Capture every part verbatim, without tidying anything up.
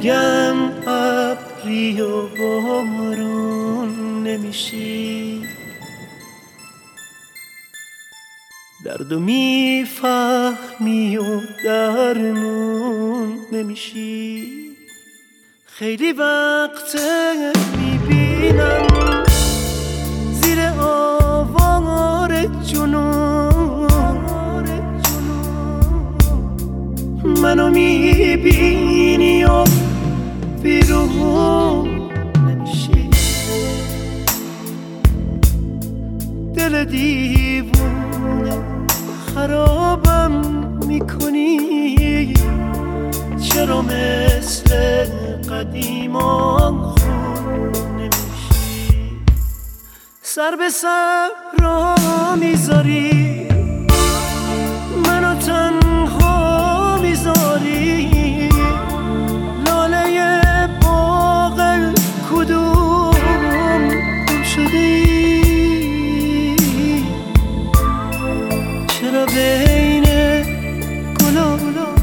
بگم ابری و بارون نمیشی، دردو میفهمی و درمون نمیشی. خیلی وقته میبینم زیر آوار جنون منو میبینی و بیرون نمیشی. دل دیوونه خرابم میکنی، چرا مثل قدیمان خون نمیشی. سر به سر را میذاری، منو تنها میذاری، لاله باغ کدوم گم شدی. چرا بین گلا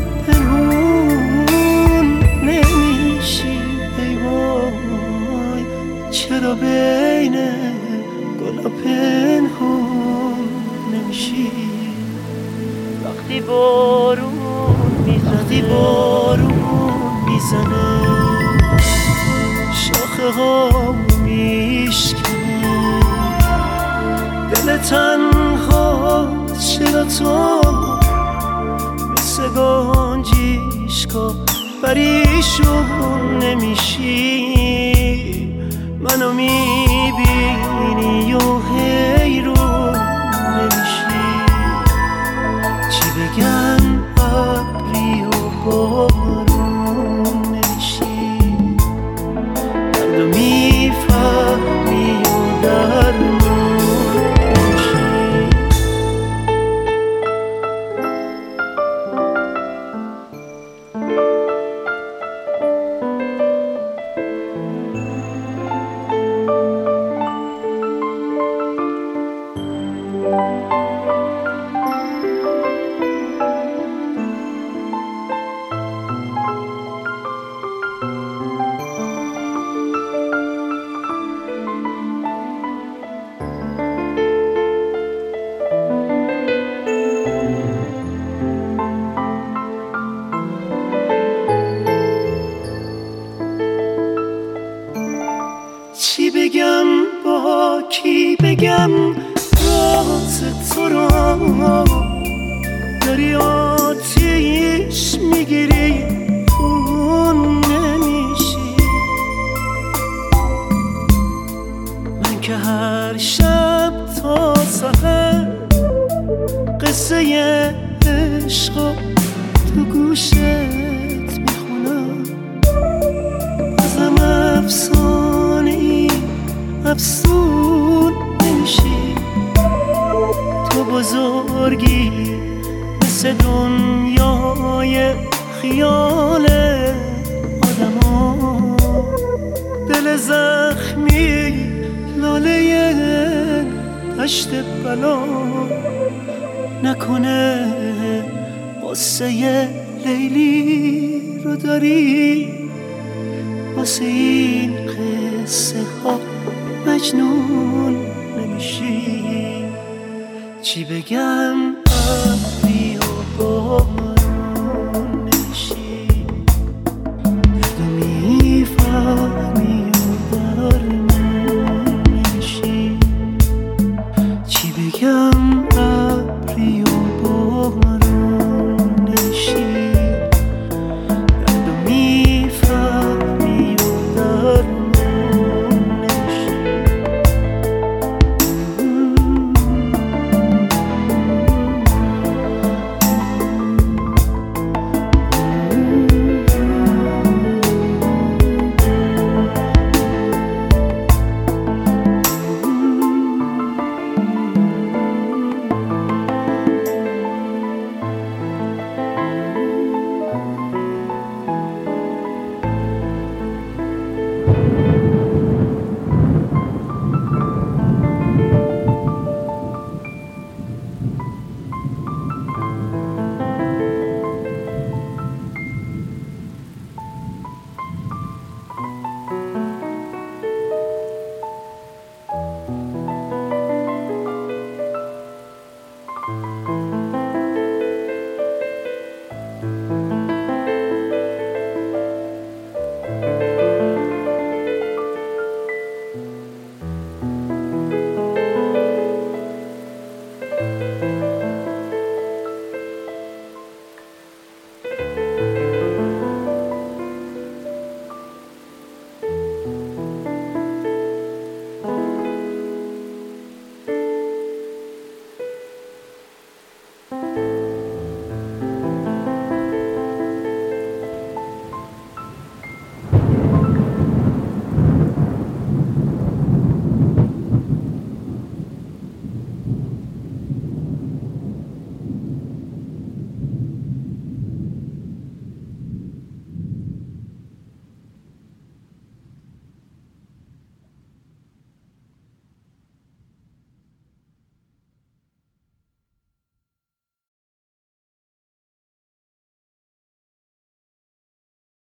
پنهون نمیشی ای وای، چرا بین گلا پنهون نمیشی. وقتی بارون میزنه، وقتی بارون میزنه شاخه ها میشکنه، دل تنها چرا تو مثل گنجیشکا پریشون نمیشی. منو میبینی و حیرون نمیشی. چی بگم ابری و بارون نمیشی، دردو میفهمی و درمون نمیشی. چی بگم با کی بگم راز تو را، داری آتیش میگیری خون نمیشی. من که هر شب تا سحر قصه عشق تو گوشت میخونم، ازم افسانه ای افسون نمیشی. تو بزرگی مثل دنیای خیال آدم ها، دل زخمی لاله دشت بلا نکنه. قصه لیلی رو داری، واسه این قصه ها مجنون نمیشی. چی بگم ابری